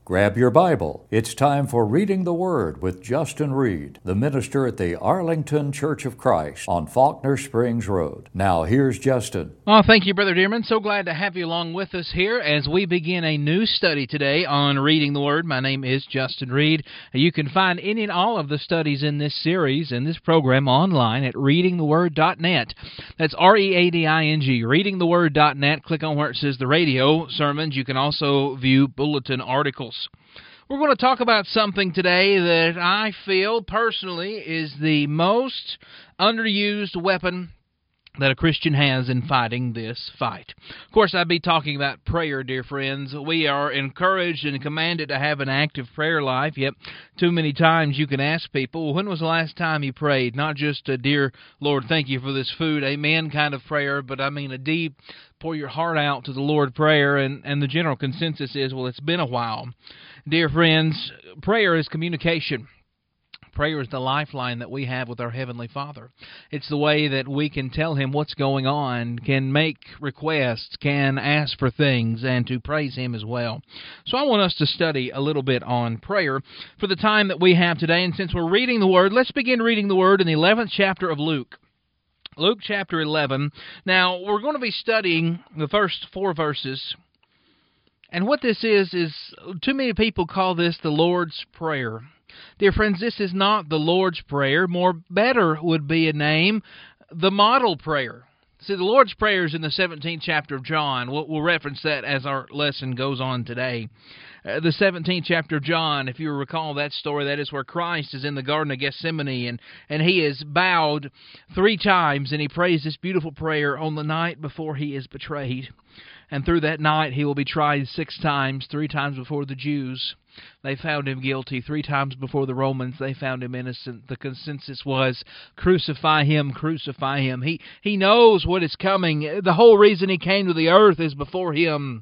Grab your Bible. It's time for Reading the Word with Justin Reed, the minister at the Arlington Church of Christ on Faulkner Springs Road. Now, here's Justin. Well, thank you, Brother Dearman. So glad to have you along with us here as we begin a new study today on Reading the Word. My name is Justin Reed. You can find any and all of the studies in this series, in this program, online at readingtheword.net. That's R-E-A-D-I-N-G, readingtheword.net. Click on where it says the radio sermons. You can also view bulletin articles. We're going to talk about something today that I feel personally is the most underused weapon that a Christian has in fighting this fight. Of course, I'd be talking about prayer, dear friends. We are encouraged and commanded to have an active prayer life, yet too many times you can ask people, well, when was the last time you prayed? Not just a dear Lord, thank you for this food, amen kind of prayer, but I mean a deep, pour your heart out to the Lord prayer, and the general consensus is, well, it's been a while. Dear friends, prayer is communication. Prayer is the lifeline that we have with our Heavenly Father. It's the way that we can tell Him what's going on, can make requests, can ask for things, and to praise Him as well. So I want us to study a little bit on prayer for the time that we have today. And since we're reading the Word, let's begin reading the Word in the 11th chapter of Luke. Luke chapter 11. Now, we're going to be studying the first 4 verses. And what this is too many people call this the Lord's Prayer. Dear friends, this is not the Lord's Prayer. Better would be a name, the model prayer. See, the Lord's Prayer is in the 17th chapter of John. We'll reference that as our lesson goes on today. The 17th chapter of John, if you recall that story, that is where Christ is in the Garden of Gethsemane, and He is bowed 3 times, and He prays this beautiful prayer on the night before He is betrayed. And through that night He will be tried 6 times, 3 times before the Jews. They found Him guilty. 3 times before the Romans, they found Him innocent. The consensus was, crucify Him, crucify Him. He knows what is coming. The whole reason He came to the earth is before Him.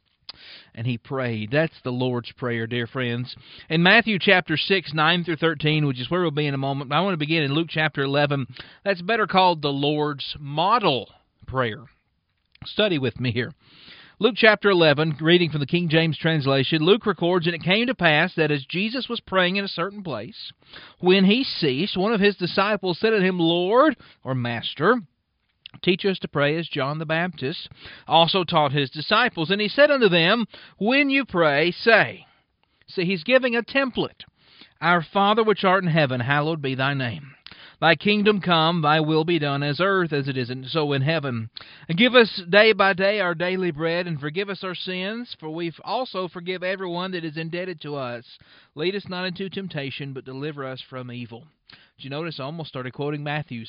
And He prayed. That's the Lord's Prayer, dear friends. In Matthew chapter 6, 9 through 13, which is where we'll be in a moment, but I want to begin in Luke chapter 11. That's better called the Lord's Model Prayer. Study with me here. Luke chapter 11, reading from the King James translation, Luke records, and it came to pass that as Jesus was praying in a certain place, when He ceased, one of His disciples said unto Him, Lord, or Master, teach us to pray as John the Baptist also taught his disciples. And He said unto them, when you pray, say. See, He's giving a template. Our Father which art in heaven, hallowed be Thy name. Thy kingdom come, Thy will be done as earth as it is so in heaven. And give us day by day our daily bread, and forgive us our sins, for we also forgive everyone that is indebted to us. Lead us not into temptation, but deliver us from evil. Did you notice I almost started quoting Matthew's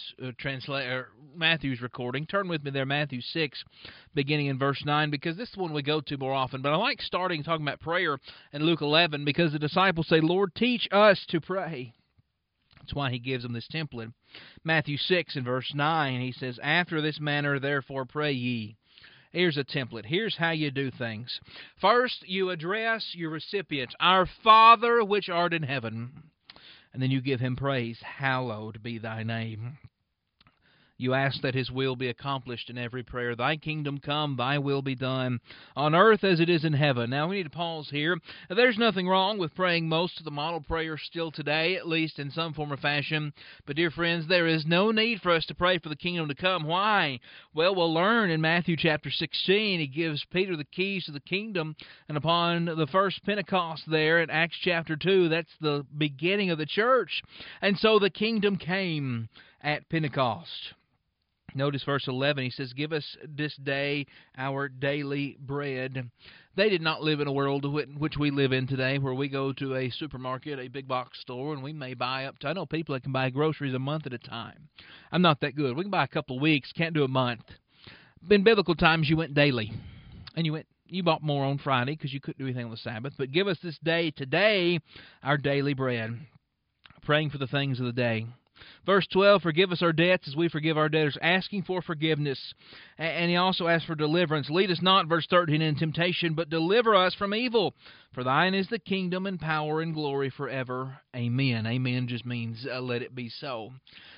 recording? Turn with me there, Matthew 6, beginning in verse 9, because this is one we go to more often. But I like talking about prayer in Luke 11, because the disciples say, Lord, teach us to pray. That's why He gives them this template. Matthew 6 and verse 9, He says, after this manner, therefore, pray ye. Here's a template. Here's how you do things. First, you address your recipient, our Father which art in heaven. And then you give Him praise. Hallowed be Thy name. You ask that His will be accomplished in every prayer. Thy kingdom come, Thy will be done, on earth as it is in heaven. Now, we need to pause here. There's nothing wrong with praying most of the model prayers still today, at least in some form or fashion. But, dear friends, there is no need for us to pray for the kingdom to come. Why? Well, we'll learn in Matthew chapter 16, He gives Peter the keys to the kingdom. And upon the first Pentecost there in Acts chapter 2, that's the beginning of the church. And so the kingdom came at Pentecost. Notice verse 11, He says, give us this day our daily bread. They did not live in a world which we live in today, where we go to a supermarket, a big box store, and we may buy up to, I know people that can buy groceries a month at a time. I'm not that good. We can buy a couple of weeks, can't do a month. In biblical times, you went daily. And you bought more on Friday because you couldn't do anything on the Sabbath. But give us this day, today, our daily bread. Praying for the things of the day. Verse 12, forgive us our debts as we forgive our debtors, asking for forgiveness. And He also asks for deliverance. Lead us not, verse 13, in temptation, but deliver us from evil. For Thine is the kingdom and power and glory forever. Amen. Amen just means let it be so.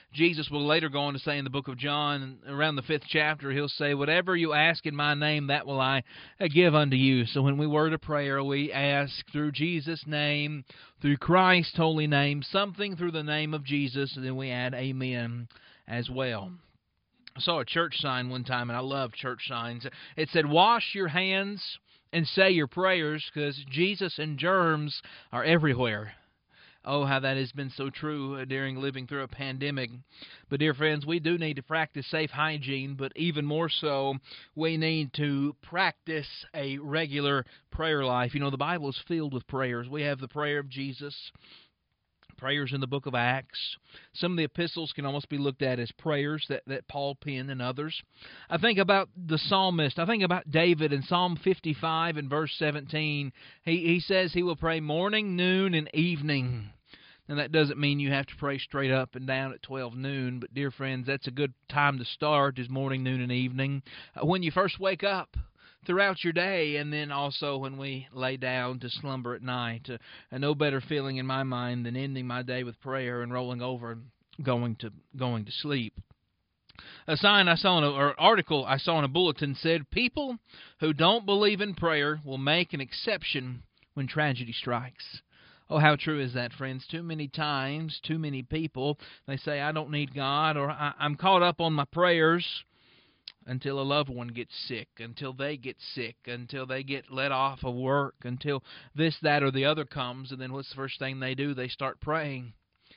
Jesus will later go on to say in the book of John, around the 5th chapter, He'll say, whatever you ask in my name, that will I give unto you. So when we word a prayer, we ask through Jesus' name, through Christ's holy name, something through the name of Jesus, and then we add amen as well. I saw a church sign one time, and I love church signs. It said, wash your hands and say your prayers, because Jesus and germs are everywhere. Oh, how that has been so true during living through a pandemic. But, dear friends, we do need to practice safe hygiene, but even more so, we need to practice a regular prayer life. You know, the Bible is filled with prayers. We have the prayer of Jesus, prayers in the book of Acts. Some of the epistles can almost be looked at as prayers that Paul penned and others. I think about the psalmist. I think about David in Psalm 55 and verse 17. He says he will pray morning, noon, and evening. And that doesn't mean you have to pray straight up and down at 12 noon, but dear friends, that's a good time to start, is morning, noon, and evening. When you first wake up, throughout your day, and then also when we lay down to slumber at night. No better feeling in my mind than ending my day with prayer and rolling over and going to sleep. A sign I saw or article I saw in a bulletin said, people who don't believe in prayer will make an exception when tragedy strikes. Oh, how true is that, friends? Too many times, too many people, they say, I don't need God, or I'm caught up on my prayers, until a loved one gets sick, until they get sick, until they get let off of work, until this, that, or the other comes, and then what's the first thing they do? They start praying.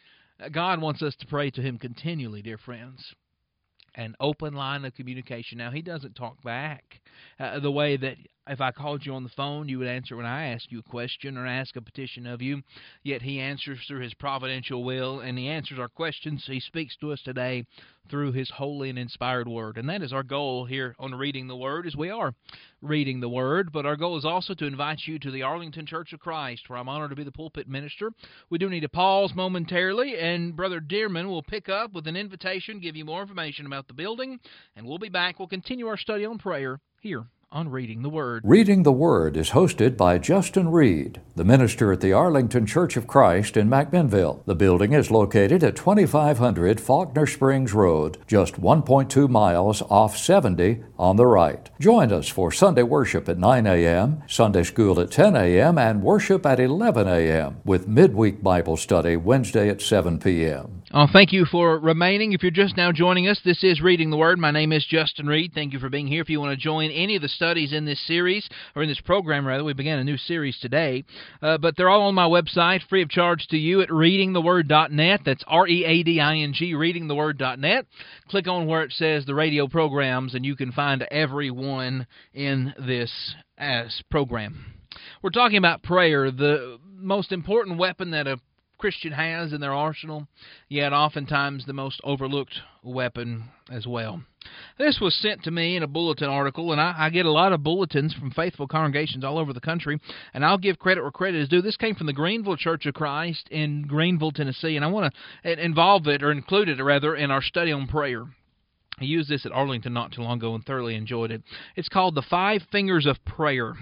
God wants us to pray to Him continually, dear friends. An open line of communication. Now, He doesn't talk back the way that if I called you on the phone, you would answer when I ask you a question or ask a petition of you. Yet He answers through His providential will, and He answers our questions. He speaks to us today through His holy and inspired Word. And that is our goal here on Reading the Word, as we are reading the Word. But our goal is also to invite you to the Arlington Church of Christ, where I'm honored to be the pulpit minister. We do need to pause momentarily, and Brother Dearman will pick up with an invitation, give you more information about the building, and we'll be back. We'll continue our study on prayer here on Reading the Word. Reading the Word is hosted by Justin Reed, the minister at the Arlington Church of Christ in McMinnville. The building is located at 2500 Faulkner Springs Road, just 1.2 miles off 70 on the right. Join us for Sunday worship at 9 a.m., Sunday school at 10 a.m., and worship at 11 a.m., with midweek Bible study Wednesday at 7 p.m. Thank you for remaining. If you're just now joining us, this is Reading the Word. My name is Justin Reed. Thank you for being here. If you want to join any of the studies in this series, or in this program, rather, we began a new series today, but they're all on my website, free of charge to you, at readingtheword.net. That's READING, readingtheword.net. Click on where it says the radio programs, and you can find every one in this as program. We're talking about prayer, the most important weapon that a Christian has in their arsenal, yet oftentimes the most overlooked weapon as well. This was sent to me in a bulletin article, and I get a lot of bulletins from faithful congregations all over the country, and I'll give credit where credit is due. This came from the Greenville Church of Christ in Greenville, Tennessee, and I want to include it in our study on prayer. I used this at Arlington not too long ago and thoroughly enjoyed it. It's called The 5 Fingers of Prayer.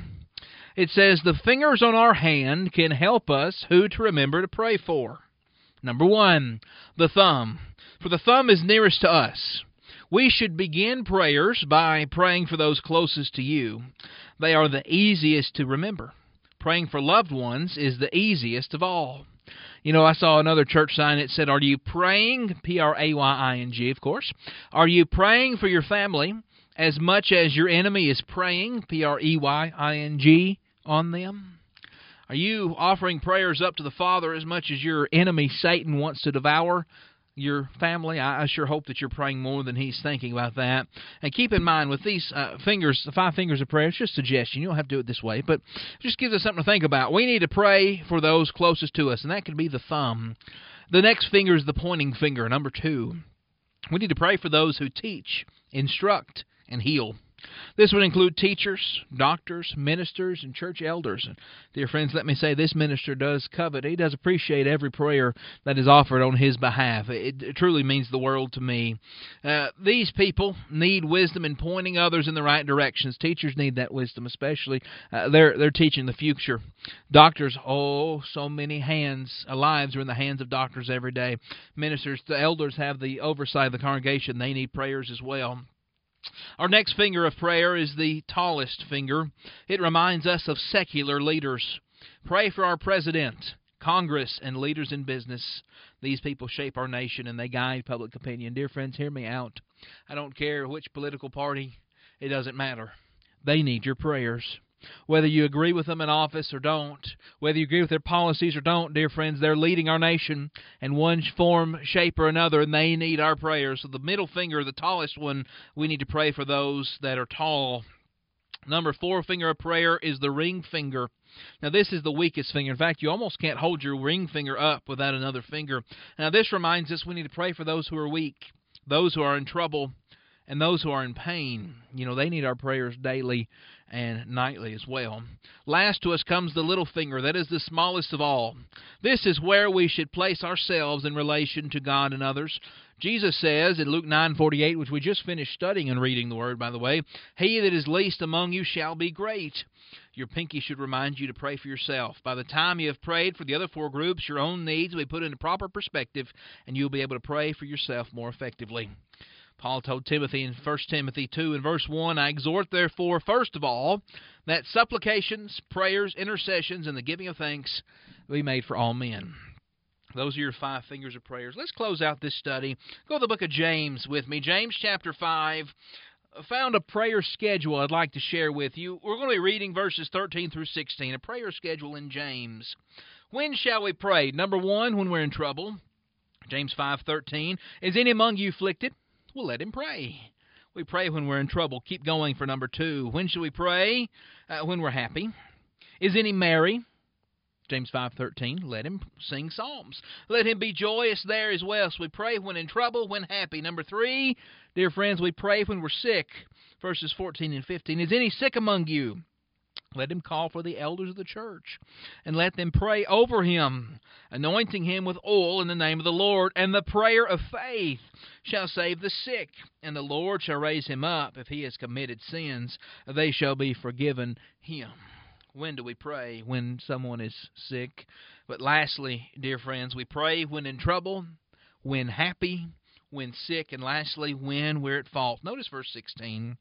It says, the fingers on our hand can help us who to remember to pray for. Number 1, the thumb. For the thumb is nearest to us. We should begin prayers by praying for those closest to you. They are the easiest to remember. Praying for loved ones is the easiest of all. You know, I saw another church sign that said, are you praying, P-R-A-Y-I-N-G, of course, are you praying for your family as much as your enemy is praying, P-R-E-Y-I-G, on them? Are you offering prayers up to the Father as much as your enemy, Satan, wants to devour your family? I sure hope that you're praying more than he's thinking about that. And keep in mind, with these fingers, the 5 fingers of prayer, it's just a suggestion. You don't have to do it this way, but it just gives us something to think about. We need to pray for those closest to us, and that could be the thumb. The next finger is the pointing finger, number 2. We need to pray for those who teach, instruct, and heal. This would include teachers, doctors, ministers, and church elders. And dear friends, let me say this minister does covet. He does appreciate every prayer that is offered on his behalf. It truly means the world to me. These people need wisdom in pointing others in the right directions. Teachers need that wisdom, especially. They're teaching the future. Doctors, so many lives are in the hands of doctors every day. Ministers, the elders have the oversight of the congregation. They need prayers as well. Our next finger of prayer is the tallest finger. It reminds us of secular leaders. Pray for our president, Congress, and leaders in business. These people shape our nation and they guide public opinion. Dear friends, hear me out. I don't care which political party. It doesn't matter. They need your prayers. Whether you agree with them in office or don't, whether you agree with their policies or don't, dear friends, they're leading our nation in one form, shape, or another, and they need our prayers. So the middle finger, the tallest one, we need to pray for those that are tall. Number 4 finger of prayer is the ring finger. Now, this is the weakest finger. In fact, you almost can't hold your ring finger up without another finger. Now, this reminds us we need to pray for those who are weak, those who are in trouble, and those who are in pain. They need our prayers daily and nightly as well. Last to us comes the little finger. That is the smallest of all. This is where we should place ourselves in relation to God and others. Jesus says in Luke 9:48, which we just finished studying and reading the Word, by the way, "He that is least among you shall be great." Your pinky should remind you to pray for yourself. By the time you have prayed for the other 4 groups, your own needs will be put into proper perspective, and you'll be able to pray for yourself more effectively. Paul told Timothy in 1 Timothy 2 and verse 1, "I exhort therefore, first of all, that supplications, prayers, intercessions, and the giving of thanks be made for all men." Those are your 5 fingers of prayers. Let's close out this study. Go to the book of James with me. James chapter 5. I found a prayer schedule I'd like to share with you. We're going to be reading verses 13 through 16, a prayer schedule in James. When shall we pray? Number 1, when we're in trouble. James 5:13, "Is any among you afflicted? Well, let him pray." We pray when we're in trouble. Keep going for number 2. When should we pray? When we're happy. "Is any merry?" James 5:13, "Let him sing psalms." Let him be joyous there as well. So we pray when in trouble, when happy. Number 3, dear friends, we pray when we're sick. Verses 14 and 15, "Is any sick among you? Let him call for the elders of the church, and let them pray over him, anointing him with oil in the name of the Lord. And the prayer of faith shall save the sick, and the Lord shall raise him up. If he has committed sins, they shall be forgiven him." When do we pray? When someone is sick. But lastly, dear friends, we pray when in trouble, when happy, when sick, and lastly, when we're at fault. Notice verse 16.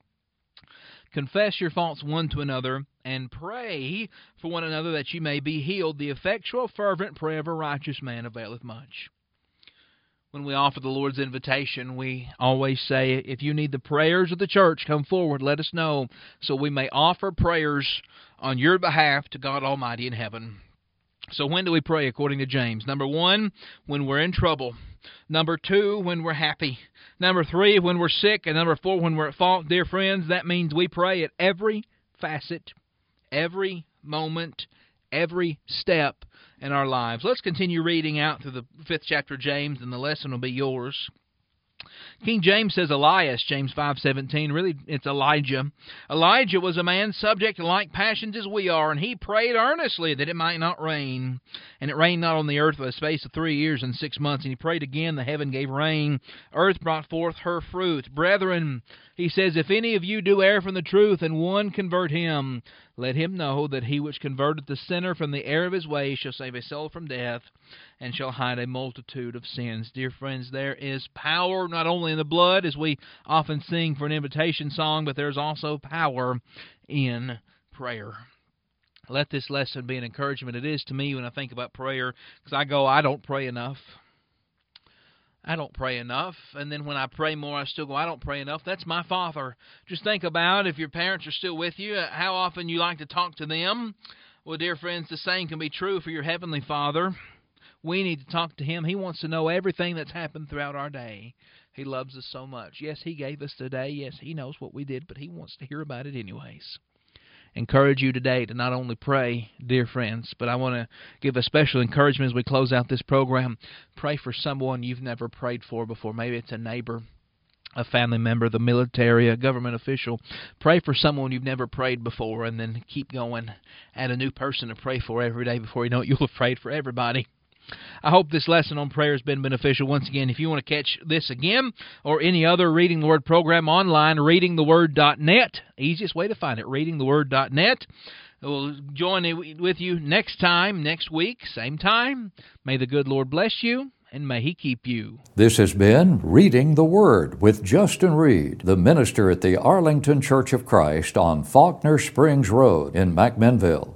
"Confess your faults one to another, and pray for one another that you may be healed. The effectual, fervent prayer of a righteous man availeth much." When we offer the Lord's invitation, we always say, if you need the prayers of the church, come forward, let us know, so we may offer prayers on your behalf to God Almighty in heaven. So when do we pray according to James? Number 1, when we're in trouble. Number 2, when we're happy. Number 3, when we're sick. And number 4, when we're at fault. Dear friends, that means we pray at every facet, every moment, every step in our lives. Let's continue reading out through the 5th chapter of James, and the lesson will be yours. King James says Elias, James 5:17. Really, it's Elijah. "Elijah was a man subject to like passions as we are, and he prayed earnestly that it might not rain. And it rained not on the earth for the space of 3 years and 6 months. And he prayed again, the heaven gave rain. Earth brought forth her fruit. Brethren," he says, "if any of you do err from the truth, and one convert him, let him know that he which converteth the sinner from the error of his way shall save a soul from death, and shall hide a multitude of sins." Dear friends, there is power not only in the blood, as we often sing for an invitation song, but there's also power in prayer. Let this lesson be an encouragement. It is to me when I think about prayer, because I don't pray enough. I don't pray enough. And then when I pray more, I still go, I don't pray enough. That's my Father. Just think about, if your parents are still with you, how often you like to talk to them. Well, dear friends, the same can be true for your Heavenly Father. We need to talk to Him. He wants to know everything that's happened throughout our day. He loves us so much. Yes, He gave us today. Yes, He knows what we did, but He wants to hear about it anyways. Encourage you today to not only pray, dear friends, but I want to give a special encouragement as we close out this program. Pray for someone you've never prayed for before. Maybe it's a neighbor. a family member, the military, a government official. Pray for someone you've never prayed before, and then keep going. Add a new person to pray for every day. Before you know it, you'll have prayed for everybody. I hope this lesson on prayer has been beneficial. Once again, if you want to catch this again or any other Reading the Word program online, readingtheword.net. Easiest way to find it, readingtheword.net. We'll join with you next week, same time. May the good Lord bless you, and may He keep you. This has been Reading the Word with Justin Reed, the minister at the Arlington Church of Christ on Faulkner Springs Road in McMinnville.